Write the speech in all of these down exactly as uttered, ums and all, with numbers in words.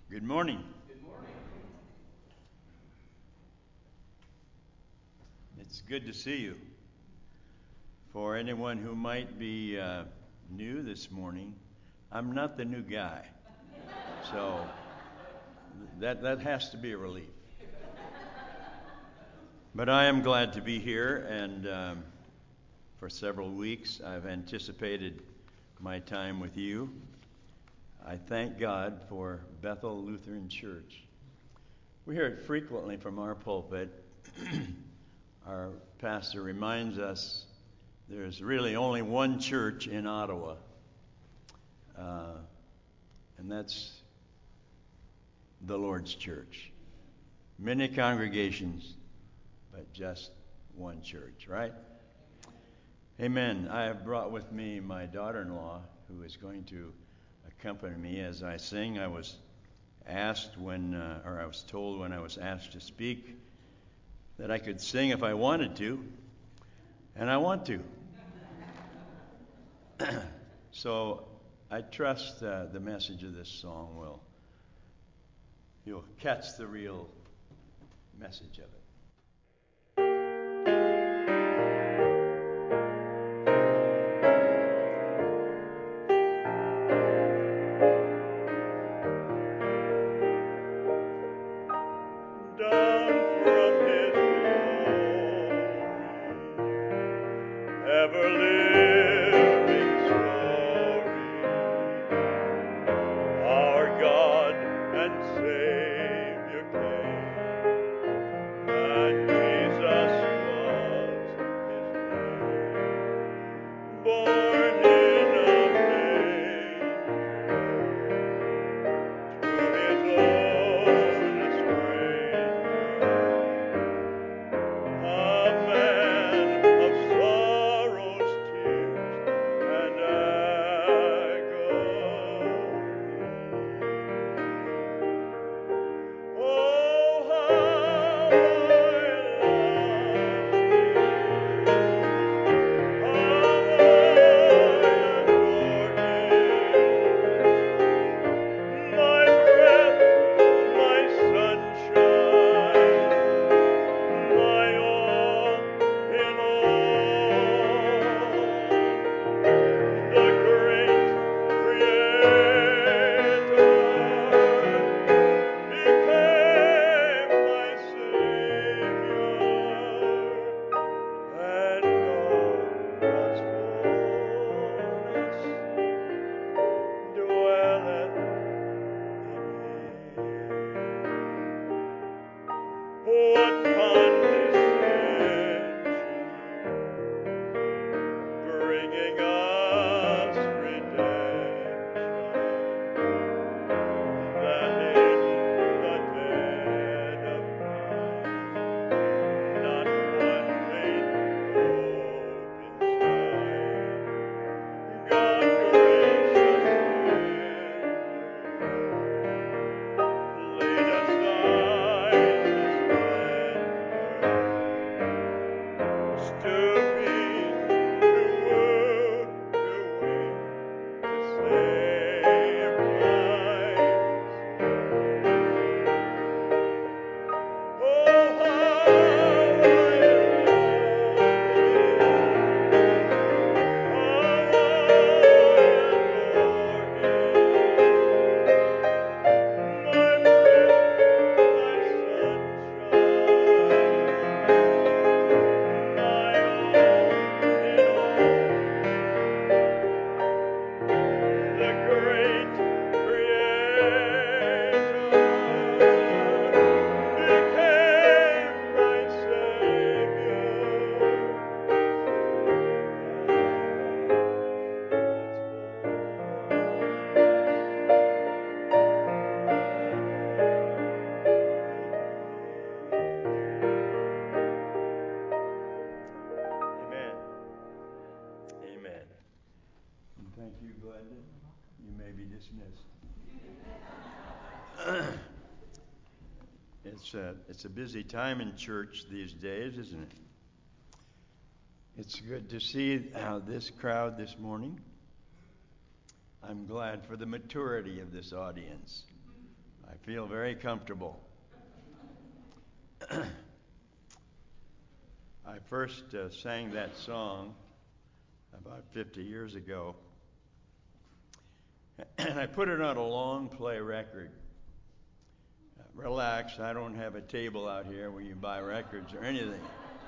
Good morning. Good morning. It's good to see you. For anyone who might be uh, new this morning, I'm not the new guy. So that, that has to be a relief. But I am glad to be here, and um, for several weeks I've anticipated my time with you. I thank God for Bethel Lutheran Church. We hear it frequently from our pulpit. Our pastor reminds us there's really only one church in Ottawa, uh, and that's the Lord's Church. Many congregations, but just one church, right? Amen. I have brought with me my daughter-in-law, who is going to accompany me as I sing. I was asked when, uh, or I was told when I was asked to speak, that I could sing if I wanted to, and I want to. So I trust uh, the message of this song will, you'll catch the real message of it. It's a, it's a busy time in church these days, isn't it? It's good to see uh, this crowd this morning. I'm glad for the maturity of this audience. I feel very comfortable. I first uh, sang that song about fifty years ago, and I put it on a long play record. Uh, relax, I don't have a table out here where you buy records or anything.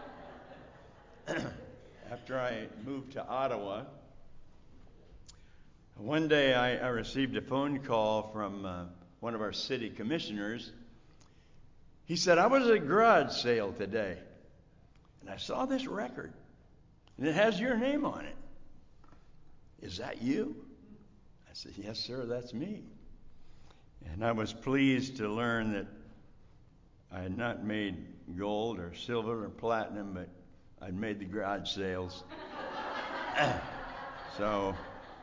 After I moved to Ottawa, one day I, I received a phone call from uh, one of our city commissioners. He said, I was at a garage sale today, and I saw this record, and it has your name on it. Is that you? I said, yes, sir, that's me. And I was pleased to learn that I had not made gold or silver or platinum, but I'd made the garage sales. So,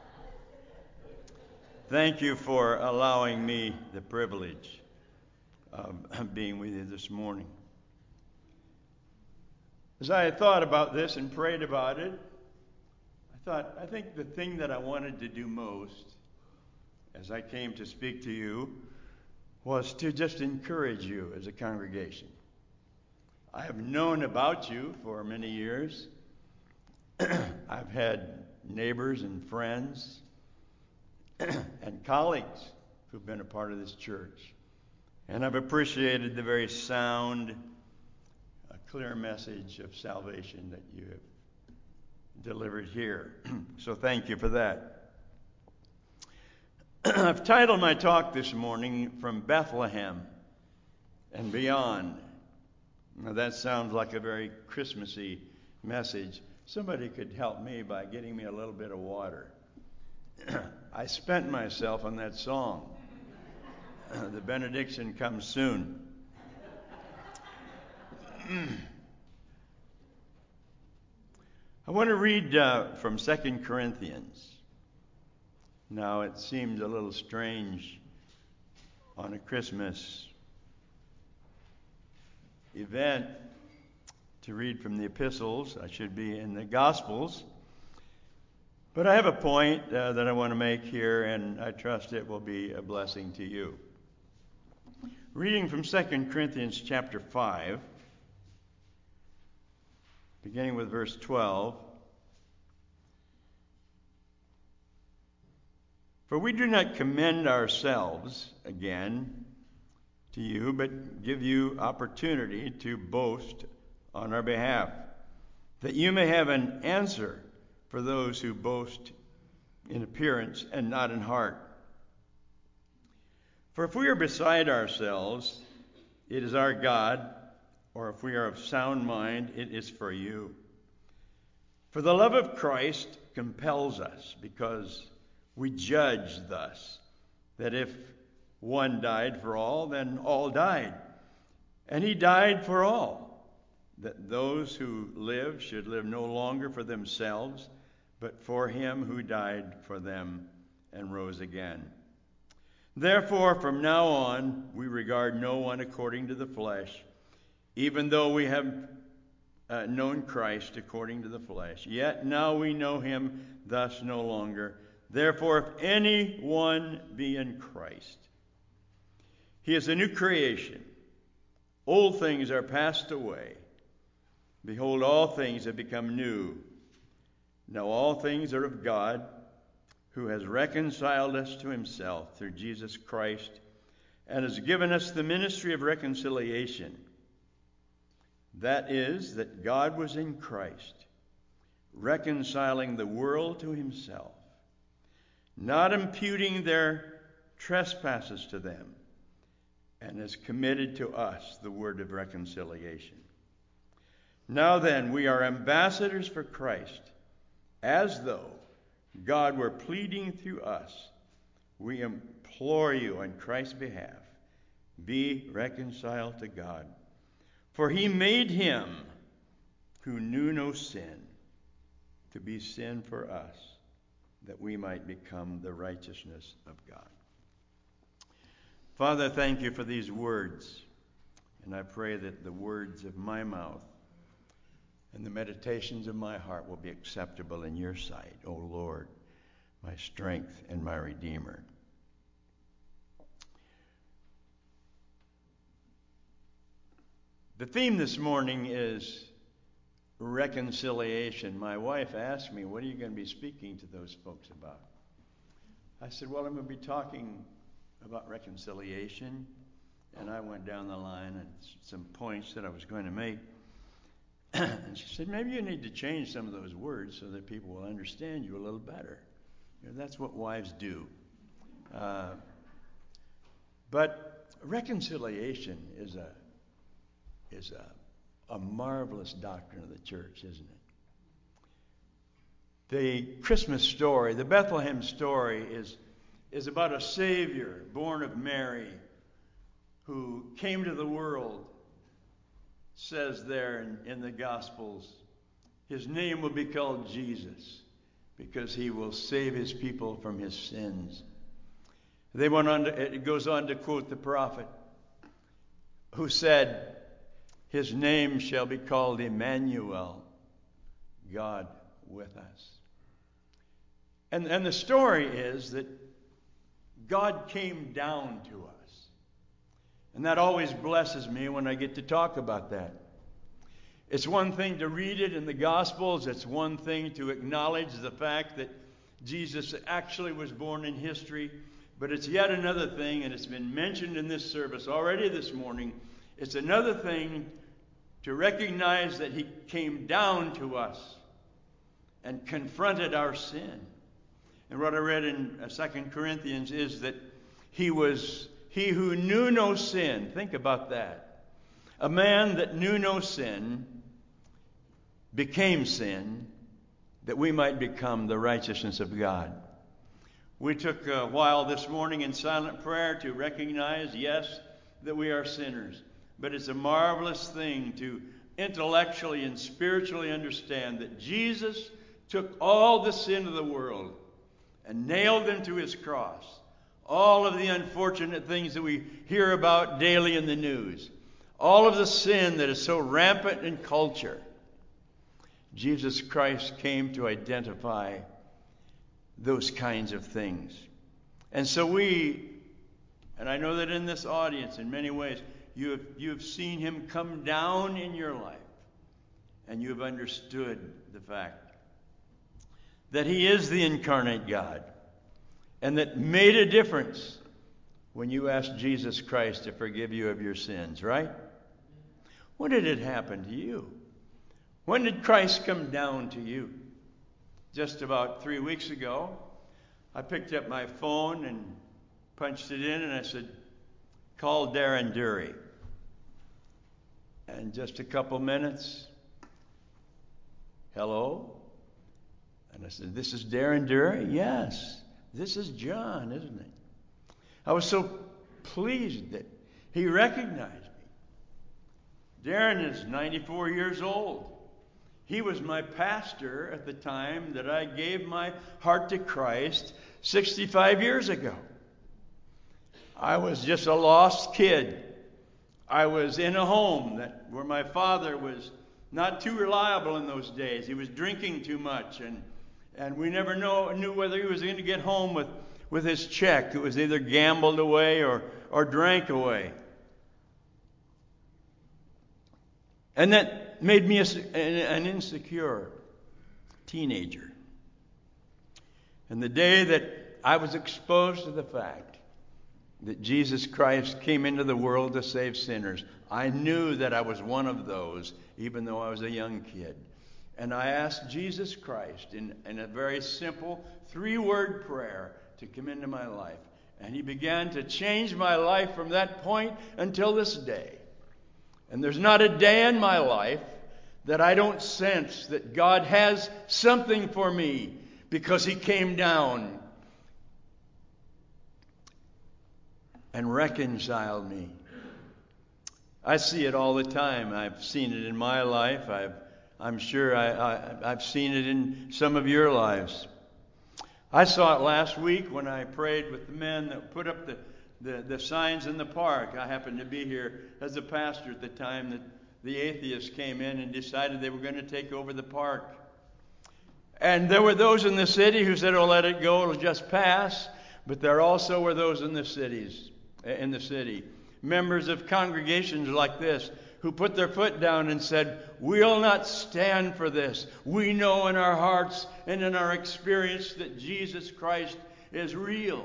thank you for allowing me the privilege of being with you this morning. As I had thought about this and prayed about it, I thought, I think the thing that I wanted to do most as I came to speak to you was to just encourage you as a congregation. I have known about you for many years. I've had neighbors and friends and colleagues who've been a part of this church. And I've appreciated the very sound, uh, clear message of salvation that you have delivered here. So thank you for that. I've titled my talk this morning, From Bethlehem and Beyond. Now that sounds like a very Christmassy message. Somebody could help me by getting me a little bit of water. I spent myself on that song. The benediction comes soon. I want to read uh, from Second Corinthians. Now, it seems a little strange on a Christmas event to read from the epistles. I should be in the Gospels. But I have a point uh, that I want to make here, and I trust it will be a blessing to you. Reading from Second Corinthians chapter five, beginning with verse twelve. For we do not commend ourselves again to you, but give you opportunity to boast on our behalf, that you may have an answer for those who boast in appearance and not in heart. For if we are beside ourselves, it is our God, or if we are of sound mind, it is for you. For the love of Christ compels us, because we judge thus, that if one died for all, then all died. And he died for all, that those who live should live no longer for themselves, but for him who died for them and rose again. Therefore, from now on, we regard no one according to the flesh, even though we have uh, known Christ according to the flesh. Yet now we know him thus no longer. Therefore, if anyone be in Christ, he is a new creation. Old things are passed away. Behold, all things have become new. Now all things are of God, who has reconciled us to himself through Jesus Christ, and has given us the ministry of reconciliation. That is, that God was in Christ, reconciling the world to himself, not imputing their trespasses to them, and has committed to us the word of reconciliation. Now then, we are ambassadors for Christ, as though God were pleading through us. We implore you on Christ's behalf, be reconciled to God. For he made him who knew no sin to be sin for us, that we might become the righteousness of God. Father, thank you for these words, and I pray that the words of my mouth and the meditations of my heart will be acceptable in your sight, O Lord, my strength and my Redeemer. The theme this morning is reconciliation. My wife asked me, what are you going to be speaking to those folks about? I said, well, I'm going to be talking about reconciliation. And I went down the line and some points that I was going to make. And she said, maybe you need to change some of those words so that people will understand you a little better. You know, that's what wives do. Uh, but reconciliation is a is a, a marvelous doctrine of the church, isn't it? The Christmas story, the Bethlehem story, is, is about a Savior born of Mary who came to the world, says there in, in the Gospels. His name will be called Jesus because he will save his people from his sins. They went on to, it goes on to quote the prophet who said, his name shall be called Emmanuel, God with us. And, and the story is that God came down to us. And that always blesses me when I get to talk about that. It's one thing to read it in the Gospels. It's one thing to acknowledge the fact that Jesus actually was born in history. But it's yet another thing, and it's been mentioned in this service already this morning, it's another thing to recognize that he came down to us and confronted our sin. And what I read in Second Corinthians is that he was he who knew no sin. Think about that. A man that knew no sin became sin that we might become the righteousness of God. We took a while this morning in silent prayer to recognize, yes, that we are sinners. But it's a marvelous thing to intellectually and spiritually understand that Jesus took all the sin of the world and nailed them to his cross. All of the unfortunate things that we hear about daily in the news. All of the sin that is so rampant in culture. Jesus Christ came to identify those kinds of things. And so we, and I know that in this audience, in many ways, you have, you have seen him come down in your life. And you have understood the fact that he is the incarnate God. And that made a difference when you asked Jesus Christ to forgive you of your sins, right? When did it happen to you? When did Christ come down to you? Just about three weeks ago, I picked up my phone and punched it in and I said, call Darren Dury. And just a couple minutes, hello? And I said, this is Darren Dury? Yes. This is John, isn't it? I was so pleased that he recognized me. Darren is ninety-four years old. He was my pastor at the time that I gave my heart to Christ sixty-five years ago. I was just a lost kid. I was in a home that where my father was not too reliable in those days. He was drinking too much, and and we never know, knew whether he was going to get home with, with his check. It was either gambled away or, or drank away. And that made me a, an insecure teenager. And the day that I was exposed to the fact that Jesus Christ came into the world to save sinners, I knew that I was one of those, even though I was a young kid. And I asked Jesus Christ in, in a very simple three-word prayer to come into my life. And he began to change my life from that point until this day. And there's not a day in my life that I don't sense that God has something for me because he came down and reconciled me. I see it all the time. I've seen it in my life. I've I'm sure I, I, I've seen it in some of your lives. I saw it last week when I prayed with the men that put up the, the, the signs in the park. I happened to be here as a pastor at the time that the atheists came in and decided they were going to take over the park. And there were those in the city who said, oh, let it go, it'll just pass. But there also were those in the cities, in the city, members of congregations like this, who put their foot down and said, we'll not stand for this. We know in our hearts and in our experience that Jesus Christ is real.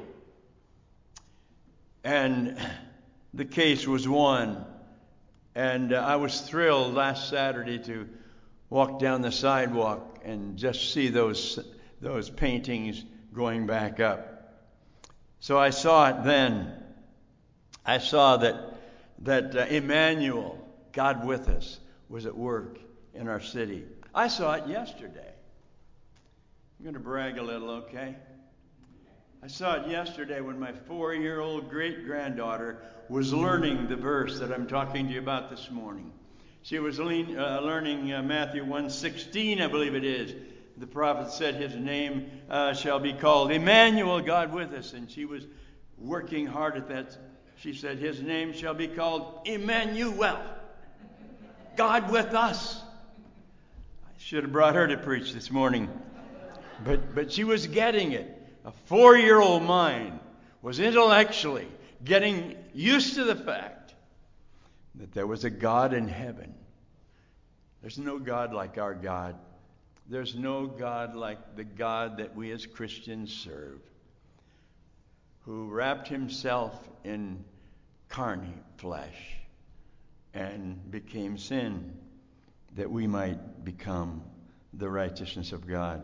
And the case was won. And uh, I was thrilled last Saturday to walk down the sidewalk and just see those those paintings going back up. So I saw it then. I saw that that uh, Emmanuel, God with us, was at work in our city. I saw it yesterday. I'm going to brag a little, okay? I saw it yesterday when my four-year-old great-granddaughter was learning the verse that I'm talking to you about this morning. She was lean, uh, learning uh, Matthew one sixteen, I believe it is. The prophet said his name uh, shall be called Emmanuel, God with us. And she was working hard at that. She said his name shall be called Emmanuel, God with us. I should have brought her to preach this morning. But, but she was getting it. A four-year-old mind was intellectually getting used to the fact that there was a God in heaven. There's no God like our God. There's no God like the God that we as Christians serve, who wrapped himself in carne flesh and became sin that we might become the righteousness of God.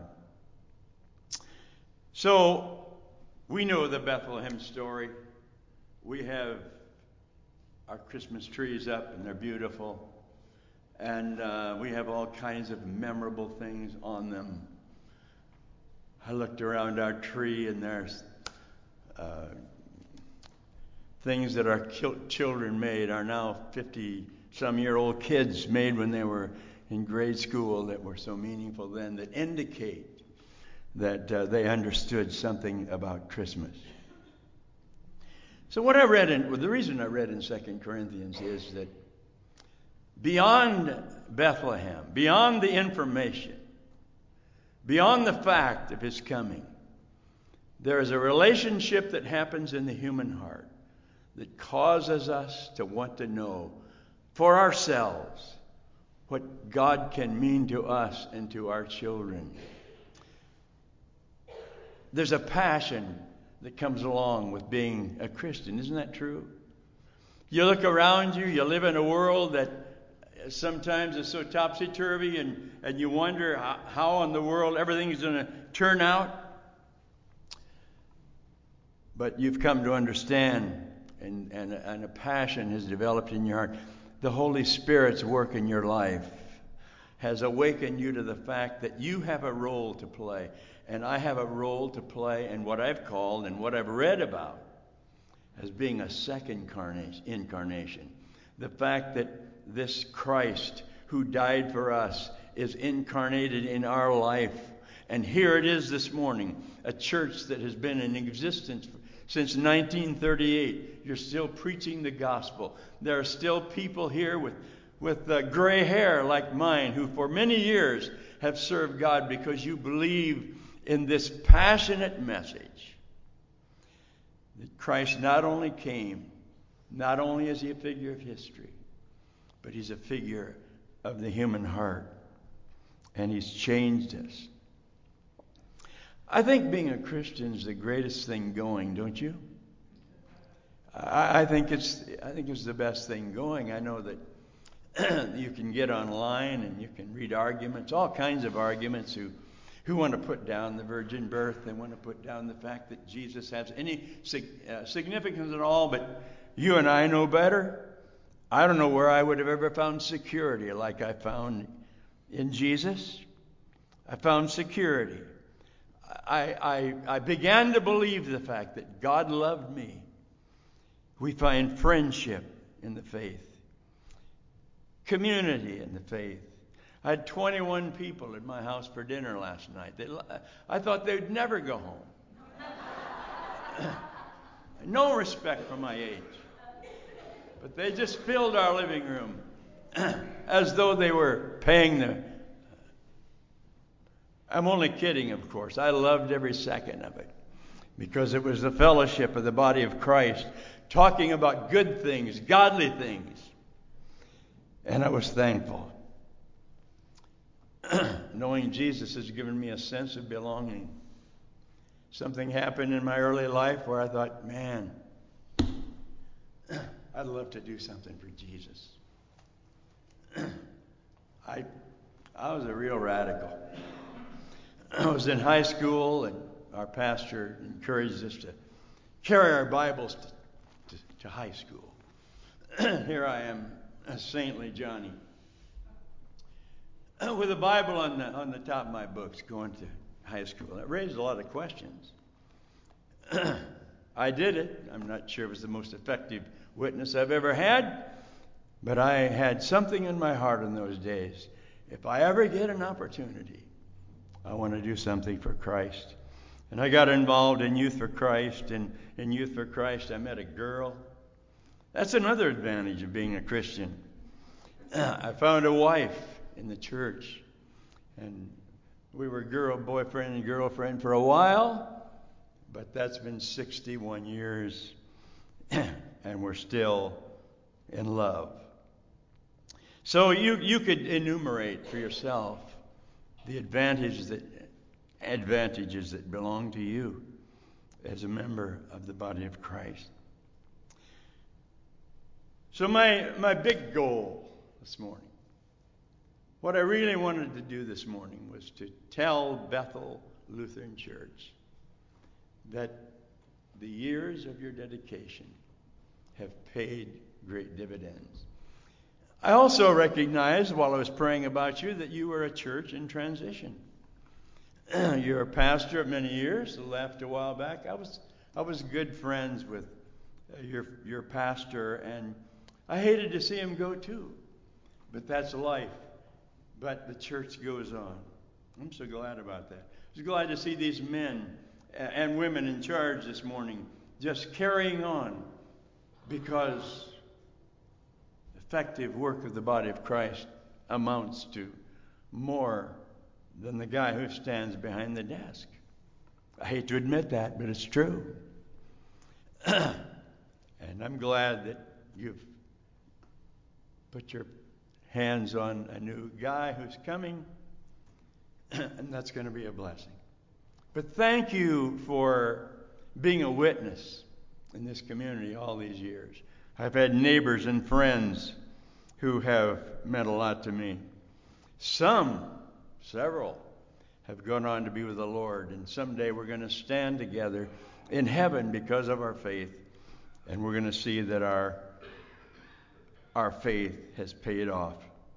So, we know the Bethlehem story. We have our Christmas trees up, and they're beautiful. And uh, we have all kinds of memorable things on them. I looked around our tree, and there's uh, things that our children made, our now fifty-some-year-old kids made when they were in grade school that were so meaningful then, that indicate that uh, they understood something about Christmas. So what I read in, well, the reason I read in Second Corinthians is that beyond Bethlehem, beyond the information, beyond the fact of his coming, there is a relationship that happens in the human heart that causes us to want to know for ourselves what God can mean to us and to our children. There's a passion that comes along with being a Christian. Isn't that true? You look around you, you live in a world that sometimes is so topsy-turvy, and, and you wonder how, how in the world everything's going to turn out. But you've come to understand, and, and, and a passion has developed in your heart. The Holy Spirit's work in your life has awakened you to the fact that you have a role to play. And I have a role to play in what I've called and what I've read about as being a second incarnation. The fact that this Christ who died for us is incarnated in our life. And here it is this morning, a church that has been in existence since nineteen thirty-eight. You're still preaching the gospel. There are still people here with, with uh, gray hair like mine who for many years have served God because you believe in this passionate message that Christ not only came, not only is he a figure of history, but he's a figure of the human heart, and he's changed us. I think being a Christian is the greatest thing going, don't you? I, I think it's I think it's the best thing going. I know that you can get online and you can read arguments, all kinds of arguments who who want to put down the virgin birth. They want to put down the fact that Jesus has any uh, significance at all, but you and I know better. I don't know where I would have ever found security like I found in Jesus. I found security. I, I, I began to believe the fact that God loved me. We find friendship in the faith, community in the faith. I had twenty-one people at my house for dinner last night. They, I thought they'd never go home. No respect for my age. But they just filled our living room as though they were paying the... I'm only kidding, of course. I loved every second of it because it was the fellowship of the body of Christ talking about good things, godly things. And I was thankful. Knowing Jesus has given me a sense of belonging. Something happened in my early life where I thought, man, I'd love to do something for Jesus. I, I was a real radical. I was in high school, and our pastor encouraged us to carry our Bibles to, to, to high school. Here I am, a saintly Johnny, with a Bible on the on the top of my books, going to high school. It raised a lot of questions. I did it. I'm not sure it was the most effective witness I've ever had, but I had something in my heart in those days. If I ever get an opportunity, I want to do something for Christ. And I got involved in Youth for Christ, and in Youth for Christ I met a girl. That's another advantage of being a Christian. I found a wife in the church, and we were girl boyfriend and girlfriend for a while, but that's been sixty-one years, and we're still in love. So you you could enumerate for yourself the advantages that advantages that belong to you as a member of the body of Christ. So my my big goal this morning, what I really wanted to do this morning, was to tell Bethel Lutheran Church that the years of your dedication have paid great dividends. I also recognized while I was praying about you that you were a church in transition. You're a pastor of many years, left a while back. I was I was good friends with your your pastor, and I hated to see him go too. But that's life. But the church goes on. I'm so glad about that. I was glad to see these men and women in charge this morning just carrying on, because effective work of the body of Christ amounts to more than the guy who stands behind the desk. I hate to admit that, but it's true. And I'm glad that you've put your hands on a new guy who's coming, and that's going to be a blessing. But thank you for being a witness in this community all these years. I've had neighbors and friends who have meant a lot to me. Some, several, have gone on to be with the Lord, and someday we're going to stand together in heaven because of our faith, and we're going to see that our our faith has paid off.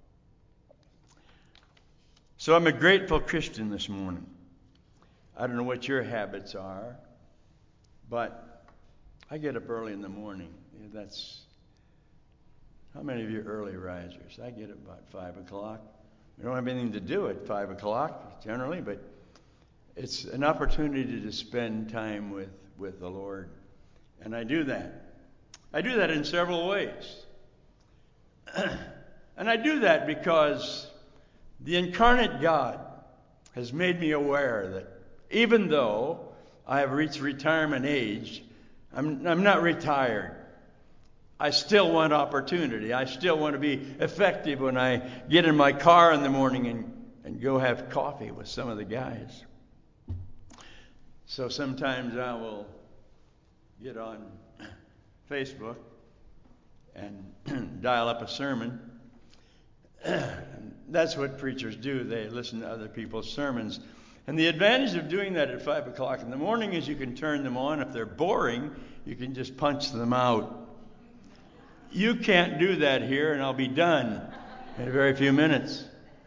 So I'm a grateful Christian this morning. I don't know what your habits are, but I get up early in the morning. That's how many of you are early risers? I get up about five o'clock. We don't have anything to do at five o'clock generally, but it's an opportunity to spend time with, with the Lord. And I do that. I do that in several ways. And I do that because the incarnate God has made me aware that even though I have reached retirement age, I'm, I'm not retired. I still want opportunity. I still want to be effective when I get in my car in the morning and, and go have coffee with some of the guys. So sometimes I will get on Facebook and dial up a sermon. That's what preachers do. They listen to other people's sermons. And the advantage of doing that at five o'clock in the morning is you can turn them on. If they're boring, you can just punch them out. You can't do that here, and I'll be done in a very few minutes.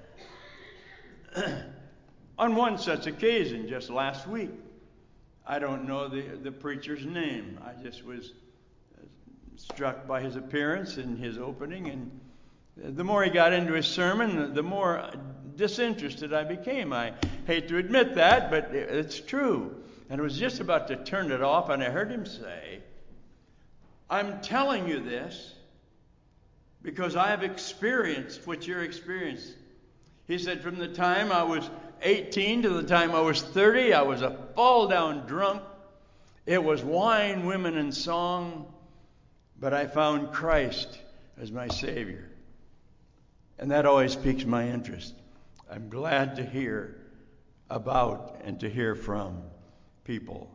On one such occasion, just last week, I don't know the, the preacher's name. I just was struck by his appearance and his opening, and the more he got into his sermon, the more disinterested I became. I hate to admit that, but it's true. And I was just about to turn it off, and I heard him say, "I'm telling you this because I have experienced what you're experiencing." He said, from the time I was eighteen to the time I was thirty, I was a fall-down drunk. It was wine, women, and song. But I found Christ as my Savior. And that always piques my interest. I'm glad to hear about and to hear from people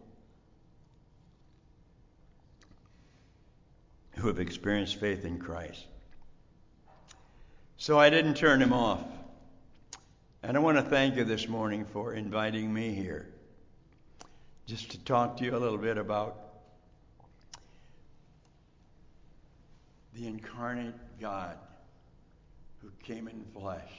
who have experienced faith in Christ. So I didn't turn him off. And I want to thank you this morning for inviting me here, just to talk to you a little bit about the incarnate God who came in flesh.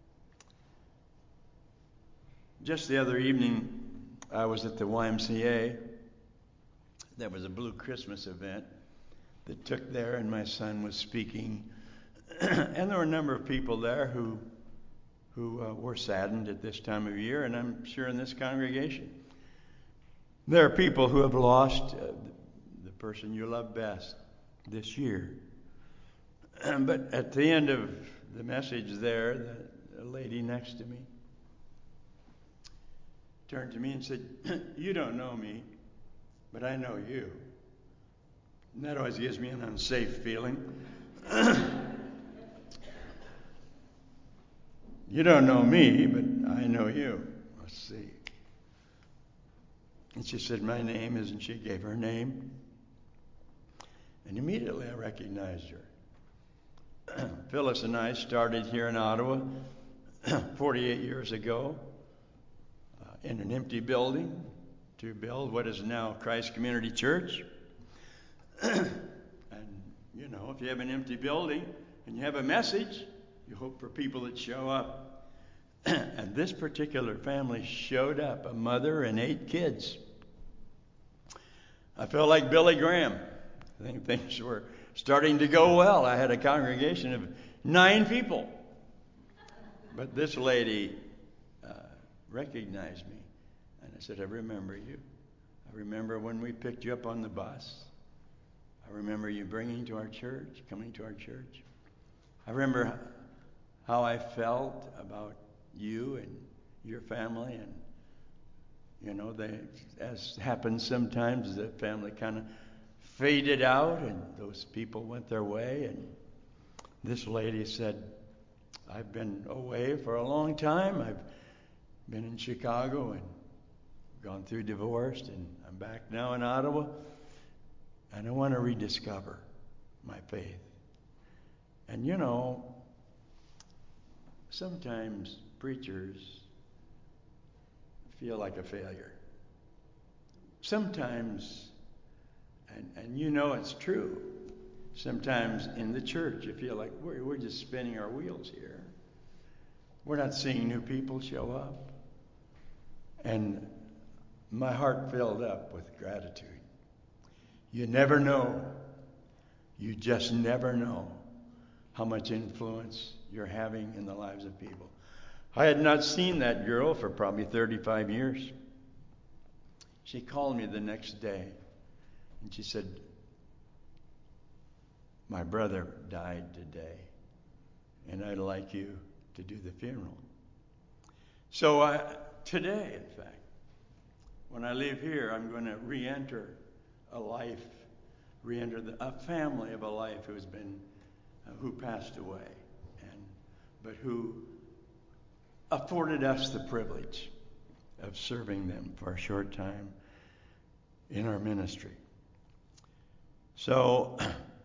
Just the other evening, I was at the Y M C A. There was a Blue Christmas event that took there, and my son was speaking. And there were a number of people there who who uh, were saddened at this time of year, and I'm sure in this congregation. There are people who have lost uh, the person you love best this year. But at the end of the message there, the, the lady next to me turned to me and said, "You don't know me, but I know you." And that always gives me an unsafe feeling. You don't know me, but I know you. Let's see. And she said, "My name is," and she gave her name. And immediately I recognized her. Phyllis and I started here in Ottawa forty-eight years ago uh, in an empty building to build what is now Christ Community Church. And, you know, if you have an empty building and you have a message, you hope for people that show up. And this particular family showed up, a mother and eight kids. I felt like Billy Graham. I think things were starting to go well. I had a congregation of nine people. But this lady uh, recognized me. And I said, "I remember you. I remember when we picked you up on the bus. I remember you bringing to our church, coming to our church. I remember how I felt about you and your family, and you know, they, as happens sometimes, the family kind of faded out, and those people went their way. And this lady said, "I've been away for a long time. I've been in Chicago and gone through divorce, and I'm back now in Ottawa, and I want to rediscover my faith." And you know, sometimes preachers feel like a failure. Sometimes, and, and you know it's true, sometimes in the church you feel like we're, we're just spinning our wheels here. We're not seeing new people show up. And my heart filled up with gratitude. You never know. You just never know how much influence you're having in the lives of people. I had not seen that girl for probably thirty-five years. She called me the next day, and she said, "My brother died today, and I'd like you to do the funeral." So I, today, in fact, when I leave here, I'm going to re-enter a life, re-enter the, a family of a life who's been, uh, who passed away, and but who afforded us the privilege of serving them for a short time in our ministry. So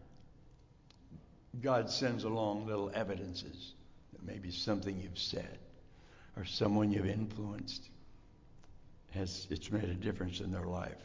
God sends along little evidences that maybe something you've said or someone you've influenced has it's made a difference in their life.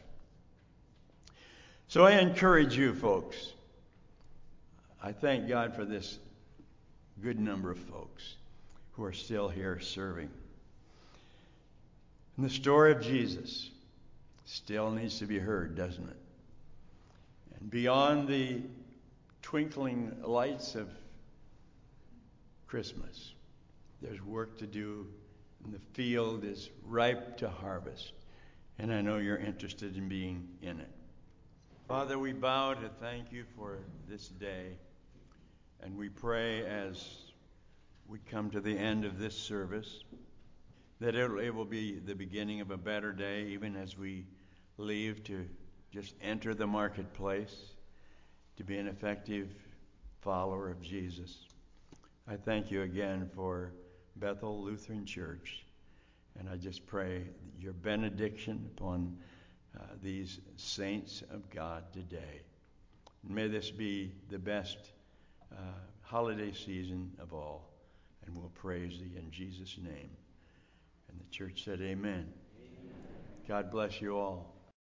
So I encourage you folks. I thank God for this good number of folks who are still here serving. And the story of Jesus still needs to be heard, doesn't it? And beyond the twinkling lights of Christmas, there's work to do, and the field is ripe to harvest. And I know you're interested in being in it. Father, we bow to thank you for this day, and we pray as we come to the end of this service that it, it will be the beginning of a better day, even as we leave to just enter the marketplace to be an effective follower of Jesus. I thank you again for Bethel Lutheran Church, and I just pray your benediction upon uh, these saints of God today. May this be the best uh, holiday season of all, and we'll praise thee in Jesus' name. And the church said amen. Amen. God bless you all.